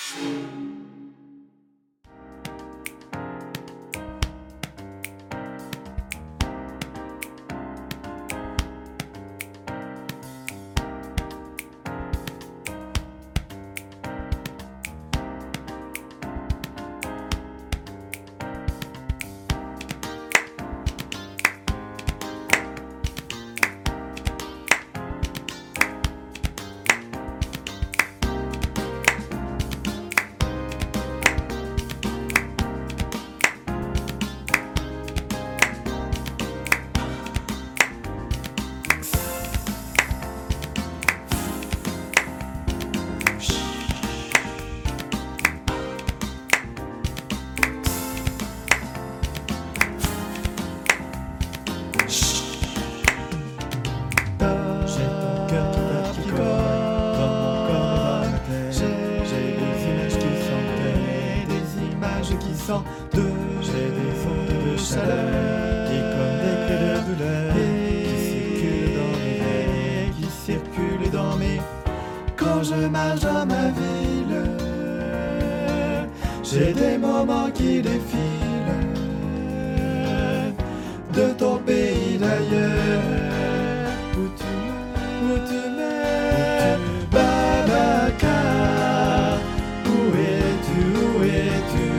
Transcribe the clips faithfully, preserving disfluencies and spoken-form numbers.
De j'ai des ondes de chaleur qui comme des cris de douleur qui circulent dans mes veines, qui circulent dans mes. Quand je marche dans ma ville, j'ai des moments qui défilent de ton pays d'ailleurs où tu m'as, où tu m'as, Babacar. Où es-tu, où es-tu?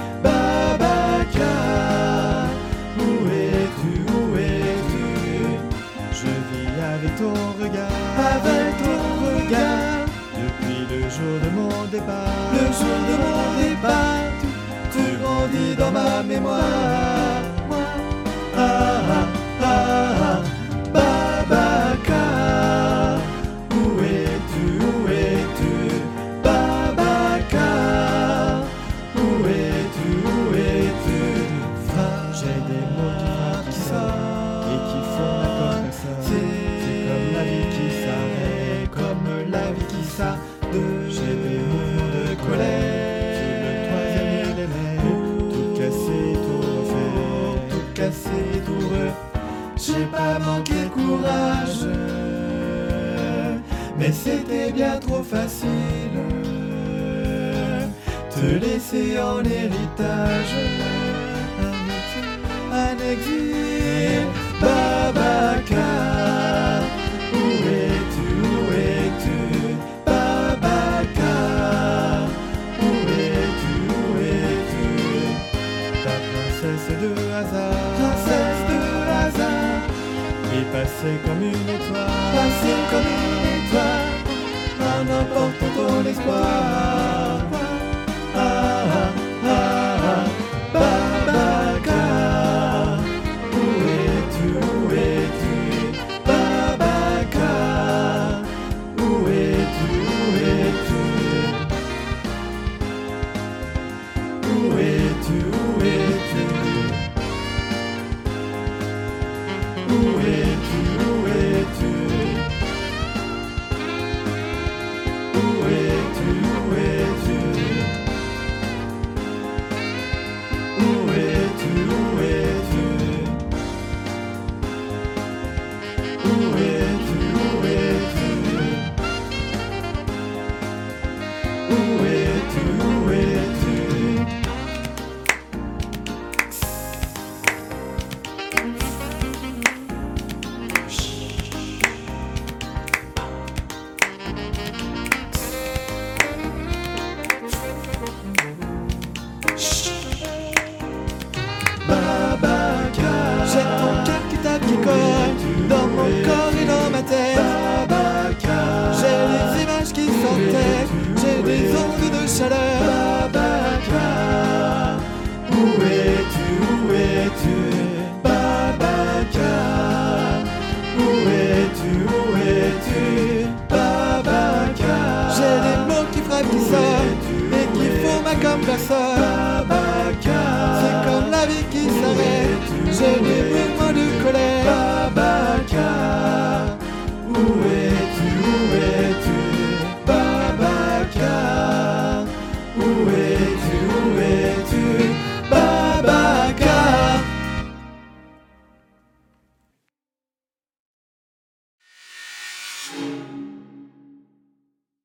Avec ton regard, avec ton regard, depuis le jour de mon départ, le jour de mon départ, tu, tu grandis dans ma mémoire. Moi, ah ah ah ah, Babacar, où es-tu, où es-tu, Babacar, où es-tu, où es-tu? J'ai des mots qui frappent, qui sortent et qui font la conversation. J'ai des mouvements de colère sur le troisième millénaire, tout cassé, tout refait, tout cassé, tout refait. J'ai pas manqué de courage, mais c'était bien trop facile te laisser en héritage un exil, Babacar. Où es-tu, où es-tu? Princesse de hasard, princesse de hasard, et passée comme une étoile, passée comme une étoile, en emportant ton espoir. Ah ah ah ah, Babacar, où es-tu, où es-tu, Babacar, où es-tu, où es-tu, où es-tu, où es-tu? Où es-tu, où es-tu? Où es-tu, où es-tu? Où es-tu, où es-tu? Où es-tu, où es-tu? Où es-tu, où es-tu? Babacar, j'ai ton cœur qui tape, qui colle dans mon corps et dans ma tête. Babacar, j'ai les images qui s'entêtent, j'ai des ondes de chaleur. Babacar, où es-tu, où es-tu, Babacar? Où es-tu, où es-tu, Babacar? J'ai des mots qui frappent, qui sortent et qui font ma comme personne. Babacar, c'est comme la vie qui s'arrête. J'ai des mouvements